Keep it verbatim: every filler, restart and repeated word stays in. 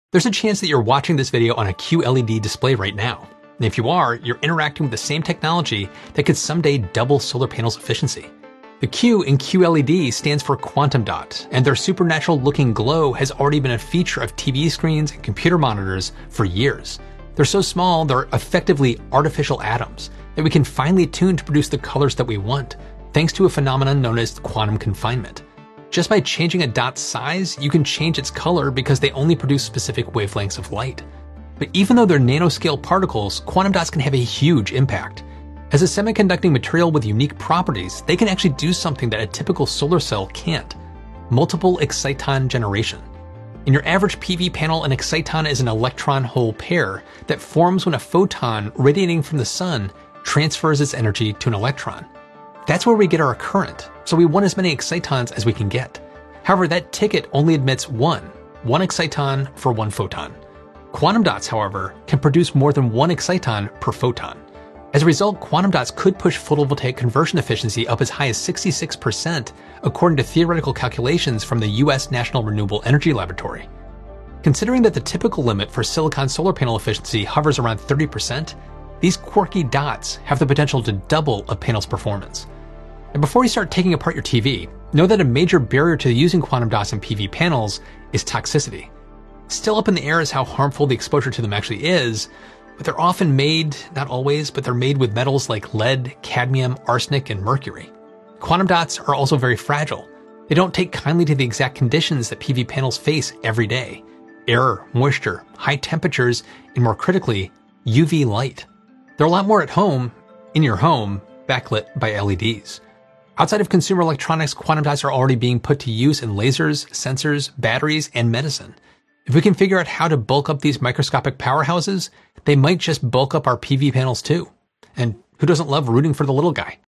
There's a chance that you're watching this video on a Q L E D display right now. And if you are, you're interacting with the same technology that could someday double solar panels' efficiency. The Q in Q L E D stands for quantum dot, and their supernatural-looking glow has already been a feature of T V screens and computer monitors for years. They're so small, they're effectively artificial atoms that we can finely tune to produce the colors that we want, thanks to a phenomenon known as quantum confinement. Just by changing a dot's size, you can change its color because they only produce specific wavelengths of light. But even though they're nanoscale particles, quantum dots can have a huge impact. As a semiconducting material with unique properties, they can actually do something that a typical solar cell can't: multiple exciton generation. In your average P V panel, an exciton is an electron-hole pair that forms when a photon radiating from the sun transfers its energy to an electron. That's where we get our current, so we want as many excitons as we can get. However, that ticket only admits one, one exciton for one photon. Quantum dots, however, can produce more than one exciton per photon. As a result, quantum dots could push photovoltaic conversion efficiency up as high as sixty-six percent, according to theoretical calculations from the U S National Renewable Energy Laboratory. Considering that the typical limit for silicon solar panel efficiency hovers around thirty percent, these quirky dots have the potential to double a panel's performance. And before you start taking apart your T V, know that a major barrier to using quantum dots in P V panels is toxicity. Still up in the air is how harmful the exposure to them actually is, but they're often made, not always, but they're made with metals like lead, cadmium, arsenic, and mercury. Quantum dots are also very fragile. They don't take kindly to the exact conditions that P V panels face every day: air, moisture, high temperatures, and more critically, U V light. They're a lot more at home, in your home, backlit by L E Ds. Outside of consumer electronics, quantum dots are already being put to use in lasers, sensors, batteries, and medicine. If we can figure out how to bulk up these microscopic powerhouses, they might just bulk up our P V panels too. And who doesn't love rooting for the little guy?